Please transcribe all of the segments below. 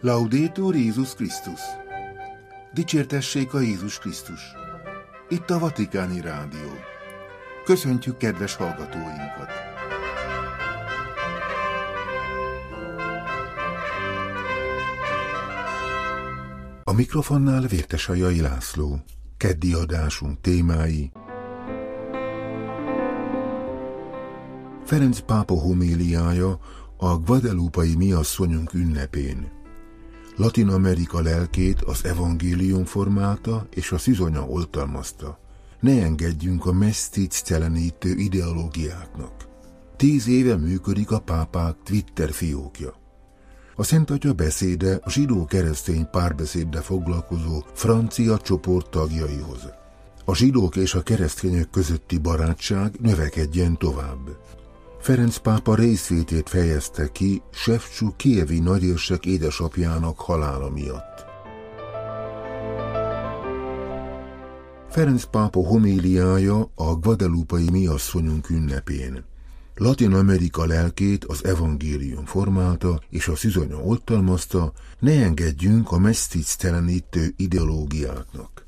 Laudetur Jézus Krisztus! Dicsértessék a Jézus Krisztus! Itt a Vatikáni Rádió. Köszöntjük kedves hallgatóinkat! A mikrofonnál Vértesajai László. Keddi adásunk témái: Ferenc pápa homéliája a Guadalupai Mi asszonyunk ünnepén. Latin Amerika lelkét az evangélium formálta és a szüzonya oltalmazta. Ne engedjünk a mesztictelenítő ideológiáknak. 10 éve működik a pápák Twitter fiókja. A Szent Atya beszéde a zsidó-keresztény párbeszéddel foglalkozó francia csoport tagjaihoz. A zsidók és a keresztények közötti barátság növekedjen tovább. Ferenc pápa részvétét fejezte ki Sefcsuk kijevi nagyérsek édesapjának halála miatt. Ferenc pápa homéliája a Guadalupai Mi asszonyunk ünnepén. Latin Amerika lelkét az evangélium formálta és a szüzonya oltalmazta, ne engedjünk a mesztictelenítő ideológiáknak.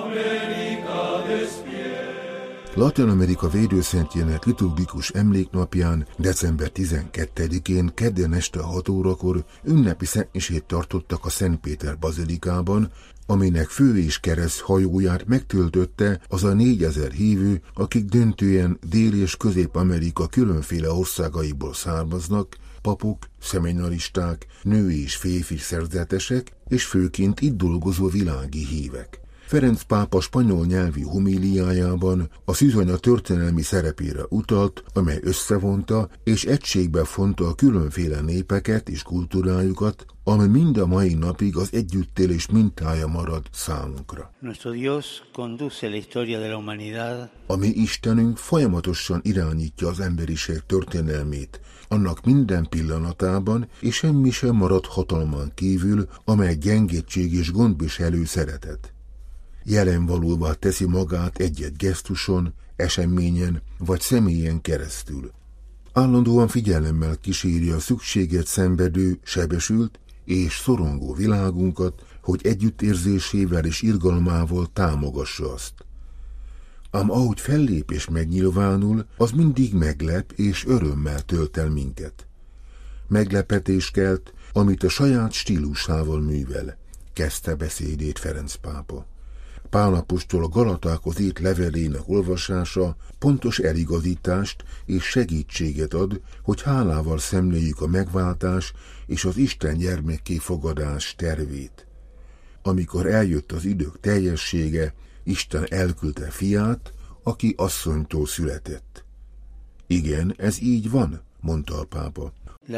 Latin Amerika védőszentjének liturgikus emléknapján, december 12-én kedden este 6 órakor ünnepi szentmisét tartottak a Szent Péter bazilikában, aminek fő és kereszt hajóját megtöltötte az a 4000 hívő, akik döntően Dél- és Közép-Amerika különféle országaiból származnak, papok, szeminaristák, női és férfi szerzetesek, és főként itt dolgozó világi hívek. Ferenc pápa spanyol nyelvű homíliájában a szüzonya történelmi szerepére utalt, amely összevonta és egységbe fonta a különféle népeket és kultúrájukat, ami mind a mai napig az együttélés mintája marad számunkra. A mi Istenünk folyamatosan irányítja az emberiség történelmét, annak minden pillanatában, és semmi sem marad hatalmán kívül, amely gyengétség és gondviselő szeretet. Jelenvalóvá teszi magát egy-egy gesztuson, eseményen vagy személyen keresztül. Állandóan figyelemmel kíséri a szükséget szenvedő, sebesült és szorongó világunkat, hogy együttérzésével és irgalmával támogassa azt. Ám ahogy fellép és megnyilvánul, az mindig meglep és örömmel tölt el minket. Meglepetés kelt, amit a saját stílusával művel, kezdte beszédét Ferenc pápa. Pál apostol a Galatákhoz írt levelének olvasása pontos eligazítást és segítséget ad, hogy hálával szemléljük a megváltás és az Isten gyermekké fogadás tervét. Amikor eljött az idők teljessége, Isten elküldte fiát, aki asszonytól született. Igen, ez így van, mondta a pápa.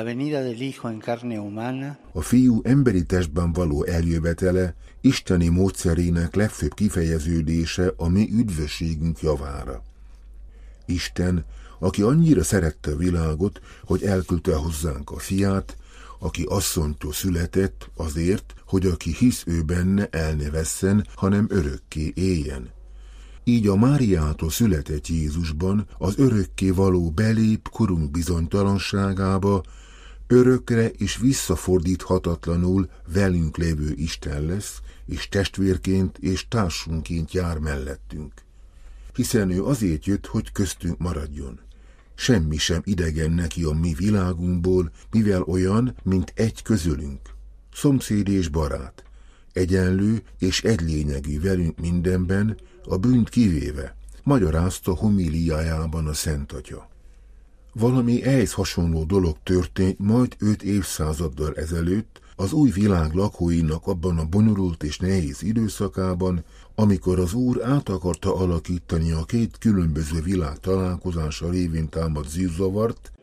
A fiú emberi testben való eljövetele isteni módszerének legfőbb kifejeződése a mi üdvösségünk javára. Isten, aki annyira szerette a világot, hogy elküldte hozzánk a fiát, aki asszonytól született azért, hogy aki hisz ő benne, el ne vesszen, hanem örökké éljen. Így a Máriától született Jézusban az örökké való belép korunk bizonytalanságába, örökre és visszafordíthatatlanul velünk lévő Isten lesz, és testvérként és társunként jár mellettünk. Hiszen ő azért jött, hogy köztünk maradjon. Semmi sem idegen neki a mi világunkból, mivel olyan, mint egy közülünk. Szomszéd és barát, egyenlő és egylényegű velünk mindenben, a bűnt kivéve, magyarázta homíliájában a Szent Atya. Valami ehhez hasonló dolog történt majd 5 évszázaddal ezelőtt az új világ lakóinak abban a bonyolult és nehéz időszakában, amikor az Úr át akarta alakítani a két különböző világ találkozása révén támadt zűrzavart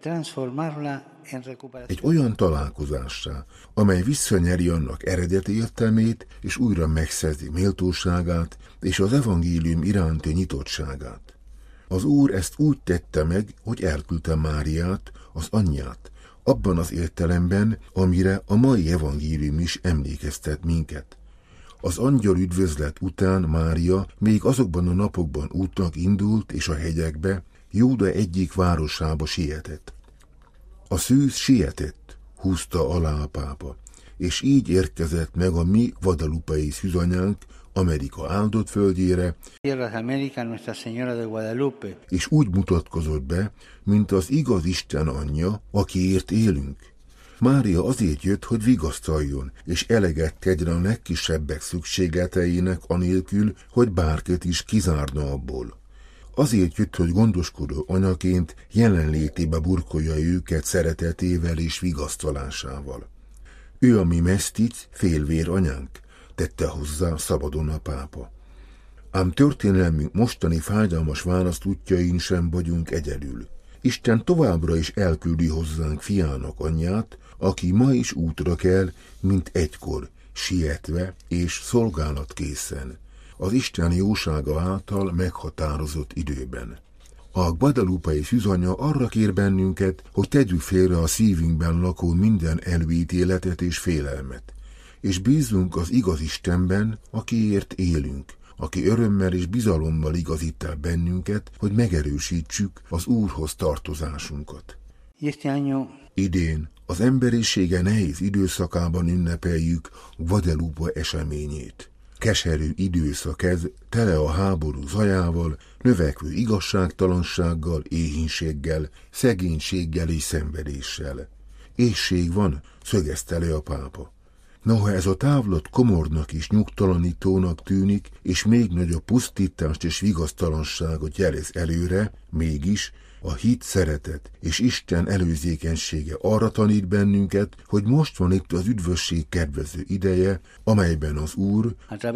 egy olyan találkozássá, amely visszanyeri annak eredeti értelmét, és újra megszerzi méltóságát és az evangélium iránti nyitottságát. Az Úr ezt úgy tette meg, hogy elküldte Máriát, az anyját, abban az értelemben, amire a mai evangélium is emlékeztet minket. Az angyal üdvözlet után Mária még azokban a napokban útnak indult, és a hegyekbe, Júda egyik városába sietett. A szűz sietett, húzta alá a pápa, és így érkezett meg a mi guadalupei szűzanyánk Amerika áldott földjére, és úgy mutatkozott be, mint az igaz Isten anyja, akiért élünk. Mária azért jött, hogy vigasztaljon, és eleget tegyen a legkisebbek szükségleteinek anélkül, hogy bárkit is kizárna abból. Azért jött, hogy gondoskodó anyaként jelenlétébe burkolja őket szeretetével és vigasztalásával. Ő a mi mesztic, félvér anyánk, tette hozzá szabadon a pápa. Ám történelmünk mostani fájdalmas választútjain sem vagyunk egyedül. Isten továbbra is elküldi hozzánk fiának anyját, aki ma is útra kell, mint egykor, sietve és szolgálatkészen, az Isten jósága által meghatározott időben. A guadalupei szűzanya arra kér bennünket, hogy tegyük félre a szívünkben lakó minden előítéletet és félelmet, és bízzunk az igaz Istenben, akiért élünk, aki örömmel és bizalommal igazít el bennünket, hogy megerősítsük az Úrhoz tartozásunkat. Idén az emberisége nehéz időszakában ünnepeljük Guadalupe eseményét. Keserű időszak ez, tele a háború zajával, növekvő igazságtalansággal, éhínséggel, szegénységgel és szenvedéssel. Éhség van, szögezte le a pápa. Noha ez a távlat komornak is nyugtalanítónak tűnik, és még nagyobb pusztítást és vigasztalanságot jelez előre, mégis a hit, szeretet és Isten előzékenysége arra tanít bennünket, hogy most van itt az üdvösség kedvező ideje, amelyben az Úr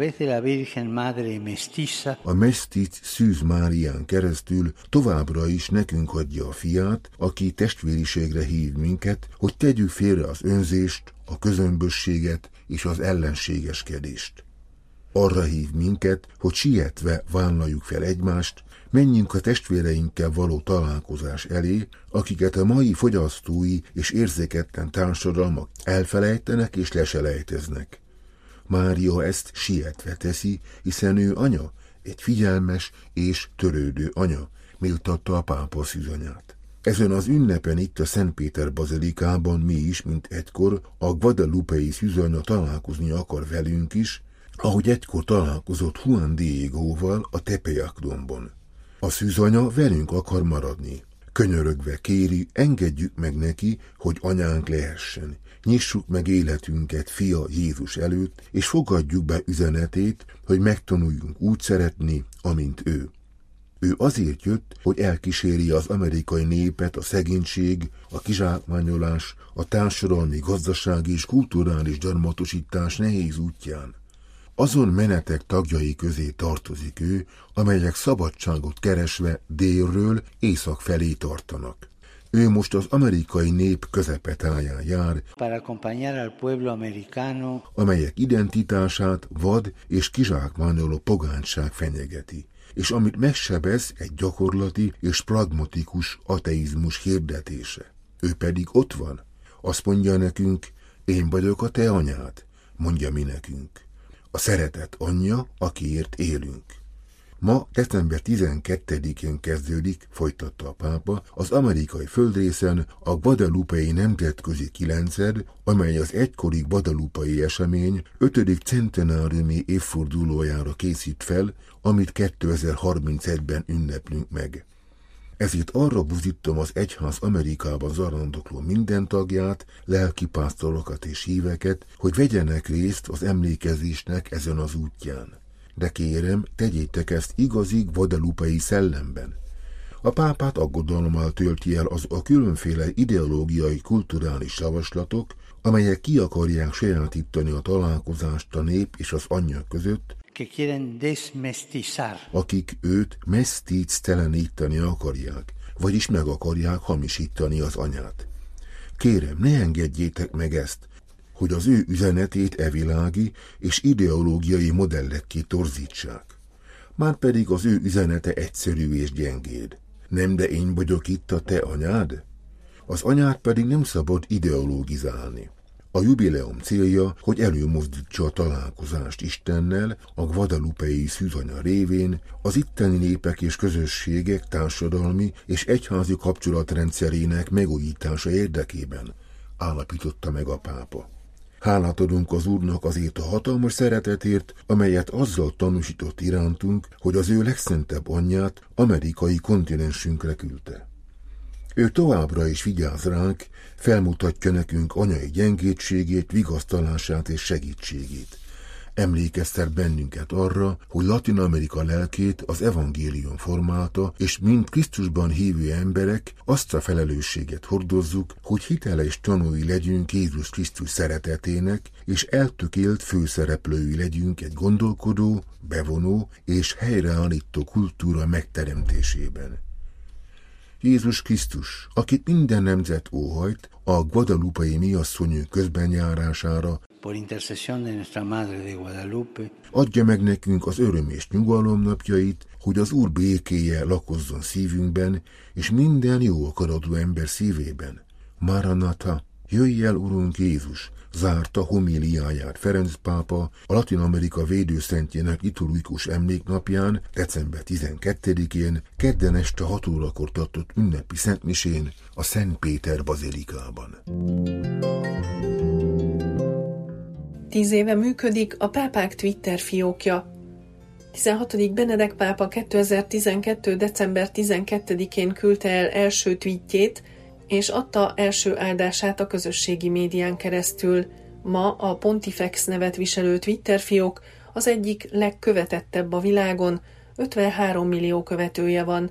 a mesztic Szűz Márián keresztül továbbra is nekünk adja a fiát, aki testvériségre hív minket, hogy tegyük félre az önzést, a közömbösséget és az ellenségeskedést. Arra hív minket, hogy sietve vállaljuk fel egymást, menjünk a testvéreinkkel való találkozás elé, akiket a mai fogyasztói és érzéketlen társadalmak elfelejtenek és leselejteznek. Mária ezt sietve teszi, hiszen ő anya, egy figyelmes és törődő anya, méltatta a pápa szűzanyát. Ezen az ünnepen itt a Szent Péter bazilikában mi is, mint egykor, a guadalupei szűzanya találkozni akar velünk is, ahogy egykor találkozott Juan Diegóval a Tepeyac-dombon. A szűzanya velünk akar maradni. Könyörögve kéri, engedjük meg neki, hogy anyánk lehessen. Nyissuk meg életünket fia Jézus előtt, és fogadjuk be üzenetét, hogy megtanuljunk úgy szeretni, amint ő. Ő azért jött, hogy elkísérje az amerikai népet a szegénység, a kizsákmányolás, a társadalmi, gazdasági és kulturális gyarmatosítás nehéz útján. Azon menetek tagjai közé tartozik ő, amelyek szabadságot keresve délről észak felé tartanak. Ő most az amerikai nép közepetáján jár, amelyek identitását vad és kizsákmányoló pogányság fenyegeti, és amit megsebez egy gyakorlati és pragmatikus ateizmus hirdetése. Ő pedig ott van. Azt mondja nekünk, én vagyok a te anyád, mondja mi nekünk. A szeretet anyja, akiért élünk. Ma, december 12-én kezdődik, folytatta a pápa, az amerikai földrészen a guadalupei nemzetközi kilenced, amely az egykori guadalupei esemény 5. centenáriumi évfordulójára készít fel, amit 2031-ben ünneplünk meg. Ezért arra buzdítom az egyház Amerikában zarandokló minden tagját, lelkipásztorokat és híveket, hogy vegyenek részt az emlékezésnek ezen az útján. De kérem, tegyétek ezt igazi guadalupei szellemben. A pápát aggodalommal tölti el az a különféle ideológiai, kulturális javaslatok, amelyek ki akarják sajátítani a találkozást a nép és az anyja között, akik őt mesztícteleníteni akarják, vagyis meg akarják hamisítani az anyát. Kérem, ne engedjétek meg ezt, hogy az ő üzenetét evilági és ideológiai modellekké torzítsák. Márpedig az ő üzenete egyszerű és gyengéd. Nem, de én vagyok itt a te anyád? Az anyát pedig nem szabad ideológizálni. A jubileum célja, hogy előmozdítsa a találkozást Istennel, a guadalupei szűzanya révén, az itteni népek és közösségek társadalmi és egyházi kapcsolatrendszerének megújítása érdekében, állapította meg a pápa. Hálát adunk az Úrnak azért a hatalmas szeretetért, amelyet azzal tanúsított irántunk, hogy az ő legszentebb anyját amerikai kontinensünkre küldte. Ő továbbra is vigyáz ránk, felmutatja nekünk anyai gyengétségét, vigasztalását és segítségét. Emlékeztet bennünket arra, hogy Latin Amerika lelkét az evangélium formálta, és mint Krisztusban hívő emberek azt a felelősséget hordozzuk, hogy hiteles tanúi legyünk Jézus Krisztus szeretetének, és eltökélt főszereplői legyünk egy gondolkodó, bevonó és helyreállító kultúra megteremtésében. Jézus Krisztus, akit minden nemzet óhajt, a guadalupai miasszonyunk közbenjárására, por intercesión de nuestra Madre de Guadalupe, adja meg nekünk az öröm és nyugalom napjait, hogy az Úr békéje lakozzon szívünkben, és minden jó akaratú ember szívében. Maranatha, jöjj el, Urunk Jézus, zárta homíliáját Ferenc pápa a Latin Amerika védőszentjének liturgikus emléknapján, december 12-én, kedden este 6 órakor tartott ünnepi szentmisén a Szent Péter bazilikában. 10 éve működik a pápák Twitter fiókja. 16. Benedek pápa 2012. december 12-én küldte el első tweetjét, és adta első áldását a közösségi médián keresztül. Ma a Pontifex nevet viselő Twitter fiók az egyik legkövetettebb a világon, 53 millió követője van.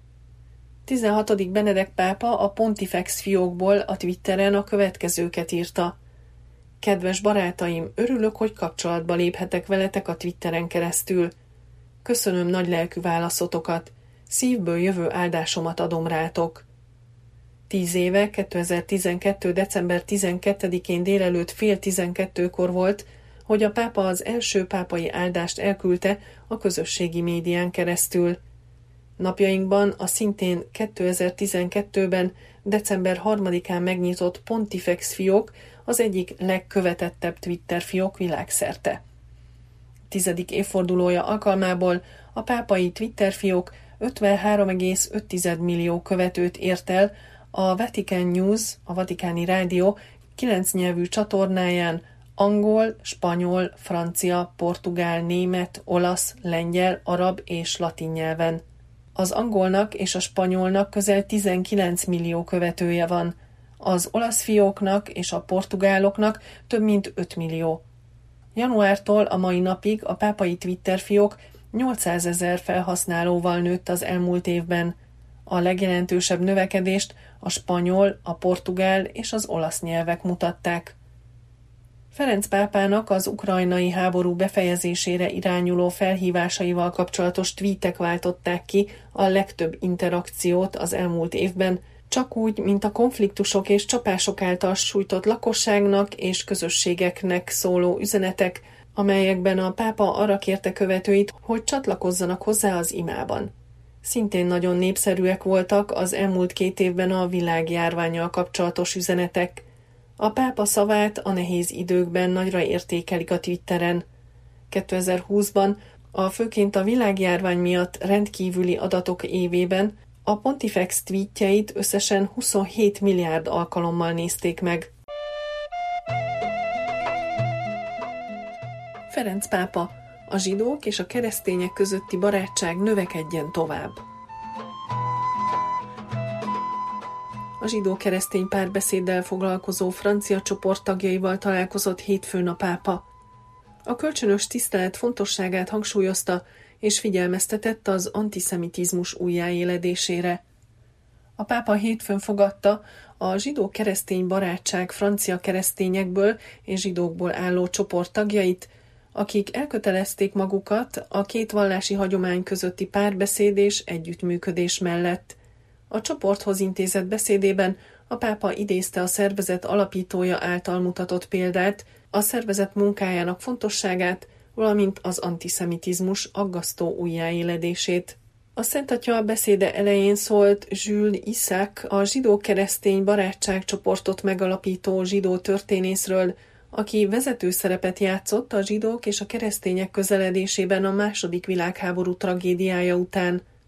16. Benedek pápa a Pontifex fiókból a Twitteren a következőket írta. Kedves barátaim, örülök, hogy kapcsolatba léphetek veletek a Twitteren keresztül. Köszönöm nagy lelkű válaszotokat, szívből jövő áldásomat adom rátok. 10 éve, 2012. december 12-én délelőtt 11:30 volt, hogy a pápa az első pápai áldást elküldte a közösségi médián keresztül. Napjainkban a szintén 2012-ben december 3-án megnyitott Pontifex fiók az egyik legkövetettebb Twitter fiók világszerte. 10. évfordulója alkalmából a pápai Twitter fiók 53,5 millió követőt ért el a Vatican News, a Vatikáni Rádió 9 nyelvű csatornáján angol, spanyol, francia, portugál, német, olasz, lengyel, arab és latin nyelven. Az angolnak és a spanyolnak közel 19 millió követője van, az olasz fióknak és a portugáloknak több mint 5 millió. Januártól a mai napig a pápai Twitter fiók 800 000 felhasználóval nőtt az elmúlt évben. A legjelentősebb növekedést a spanyol, a portugál és az olasz nyelvek mutatták. Ferenc pápának az ukrajnai háború befejezésére irányuló felhívásaival kapcsolatos tweetek váltották ki a legtöbb interakciót az elmúlt évben, csak úgy, mint a konfliktusok és csapások által sújtott lakosságnak és közösségeknek szóló üzenetek, amelyekben a pápa arra kérte követőit, hogy csatlakozzanak hozzá az imában. Szintén nagyon népszerűek voltak az elmúlt 2 évben a világjárvánnyal kapcsolatos üzenetek. A pápa szavát a nehéz időkben nagyra értékelik a Twitteren. 2020-ban, főként a világjárvány miatt rendkívüli adatok évében a Pontifex tweetjeit összesen 27 milliárd alkalommal nézték meg. Ferenc pápa, a zsidók és a keresztények közötti barátság növekedjen tovább. A zsidó-keresztény párbeszéddel foglalkozó francia csoport tagjaival találkozott hétfőn a pápa. A kölcsönös tisztelet fontosságát hangsúlyozta, és figyelmeztetett az antiszemitizmus újjáéledésére. A pápa hétfőn fogadta a zsidó-keresztény barátság francia keresztényekből és zsidókból álló csoport tagjait, akik elkötelezték magukat a két vallási hagyomány közötti párbeszéd és együttműködés mellett. A csoporthoz intézett beszédében a pápa idézte a szervezet alapítója által mutatott példát, a szervezet munkájának fontosságát, valamint az antiszemitizmus aggasztó újjáéledését. A Szent Atya beszéde elején szólt Jules Isaac, a zsidó-keresztény barátságcsoportot megalapító zsidó történészről, aki vezető szerepet játszott a zsidók és a keresztények közeledésében a II. Világháború tragédiája után.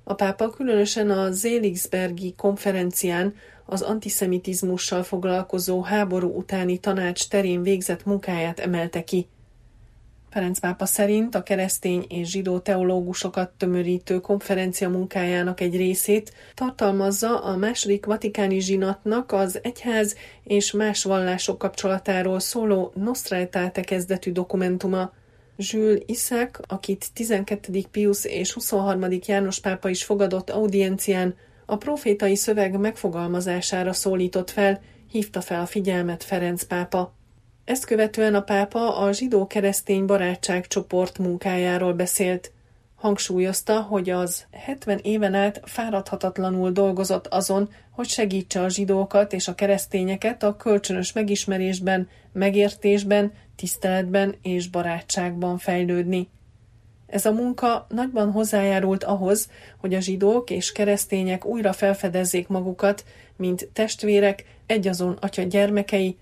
A pápa különösen a Seligsbergi konferencián az antiszemitizmussal foglalkozó háború utáni tanács terén végzett munkáját emelte ki. Ferenc pápa szerint a keresztény és zsidó teológusokat tömörítő konferencia munkájának egy részét tartalmazza a II. Vatikáni zsinatnak az egyház és más vallások kapcsolatáról szóló Nostra Aetate kezdetű dokumentuma. Jules Isaac, akit 12. Pius és 23. János pápa is fogadott audiencián, a profétai szöveg megfogalmazására szólított fel, hívta fel a figyelmet Ferenc pápa. Ezt követően a pápa a zsidó-keresztény barátság csoport munkájáról beszélt. Hangsúlyozta, hogy az 70 éven át fáradhatatlanul dolgozott azon, hogy segítse a zsidókat és a keresztényeket a kölcsönös megismerésben, megértésben, tiszteletben és barátságban fejlődni. Ez a munka nagyban hozzájárult ahhoz, hogy a zsidók és keresztények újra felfedezzék magukat, mint testvérek, egyazon atya gyermekei,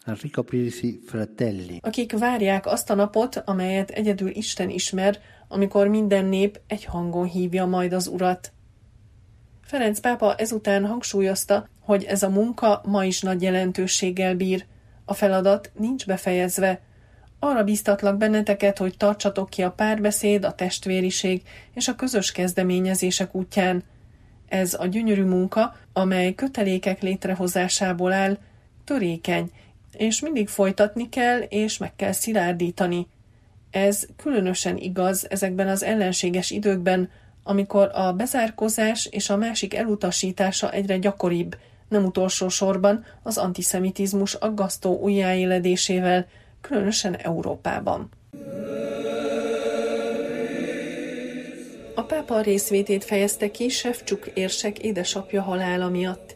akik várják azt a napot, amelyet egyedül Isten ismer, amikor minden nép egy hangon hívja majd az Urat. Ferenc pápa ezután hangsúlyozta, hogy ez a munka ma is nagy jelentőséggel bír. A feladat nincs befejezve. Arra bíztatlak benneteket, hogy tartsatok ki a párbeszéd, a testvériség és a közös kezdeményezések útján. Ez a gyönyörű munka, amely kötelékek létrehozásából áll, törékeny, és mindig folytatni kell, és meg kell szilárdítani. Ez különösen igaz ezekben az ellenséges időkben, amikor a bezárkózás és a másik elutasítása egyre gyakoribb, nem utolsó sorban az antiszemitizmus aggasztó újjáéledésével, különösen Európában. A pápa részvétét fejezte ki Sevcsuk érsek édesapja halála miatt.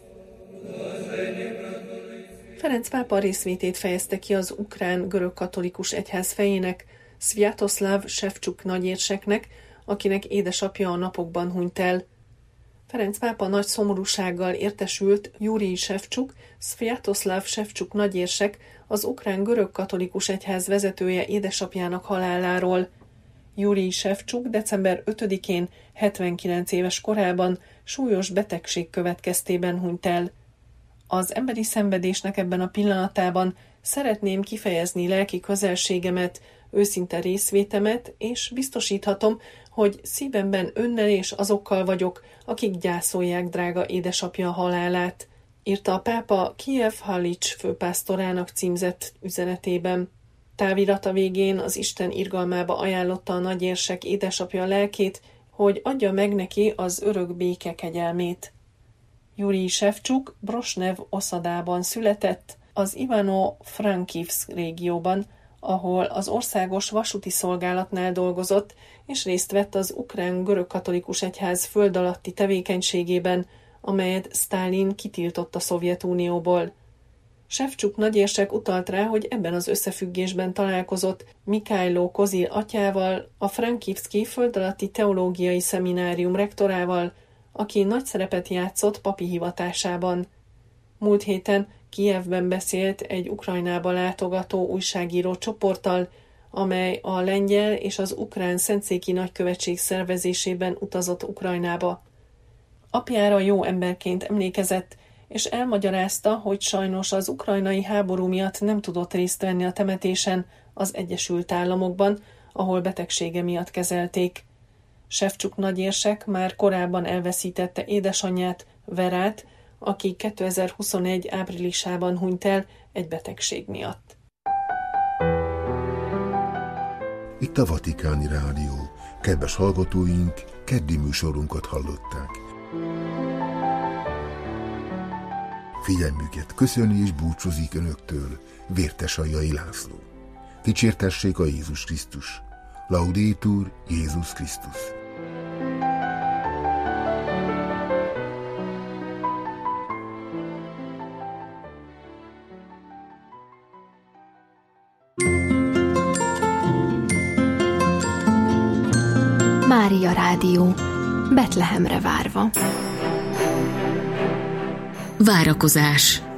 Ferenc pápa részvétét fejezte ki az ukrán görögkatolikus egyház fejének, Sviatoslav Sevcsuk nagyérseknek, akinek édesapja a napokban hunyt el. Ferenc pápa nagy szomorúsággal értesült Jurij Sevcsuk, Sviatoslav Sevcsuk nagyérsek, az ukrán görögkatolikus egyház vezetője édesapjának haláláról. Jurij Sevcsuk december 5-én 79 éves korában súlyos betegség következtében hunyt el. Az emberi szenvedésnek ebben a pillanatában szeretném kifejezni lelki közelségemet, őszinte részvétemet, és biztosíthatom, hogy szívemben önnel és azokkal vagyok, akik gyászolják drága édesapja halálát, írta a pápa Kijev Halics főpásztorának címzett üzenetében. Távirata végén az Isten irgalmába ajánlotta a nagyérsek édesapja lelkét, hogy adja meg neki az örök béke kegyelmét. Jurij Sevcsuk Brosnev oszadában született, az Ivano-Frankivsk régióban, ahol az országos vasúti szolgálatnál dolgozott, és részt vett az ukrán görögkatolikus egyház föld alatti tevékenységében, amelyet Sztálin kitiltott a Szovjetunióból. Sevcsuk nagyérsek utalt rá, hogy ebben az összefüggésben találkozott Mikhailo Kozil atyával, a Frankivszki föld alatti teológiai szeminárium rektorával, aki nagy szerepet játszott papi hivatásában. Múlt héten Kijevben beszélt egy Ukrajnába látogató újságíró csoporttal, amely a lengyel és az ukrán szentszéki nagykövetség szervezésében utazott Ukrajnába. Apjára jó emberként emlékezett, és elmagyarázta, hogy sajnos az ukrajnai háború miatt nem tudott részt venni a temetésen az Egyesült Államokban, ahol betegsége miatt kezelték. Sevcsuk nagyérsek már korábban elveszítette édesanyját, Verát, aki 2021 áprilisában hunyt el egy betegség miatt. Itt a Vatikáni Rádió. Kedves hallgatóink, keddi műsorunkat hallották. Figyelmüket köszöni és búcsúzik önöktől Vértesajai László. Dicsértessék a Jézus Krisztus. Laudetur Jézus Krisztus. Mária Rádió, Betlehemre várva. Várakozás.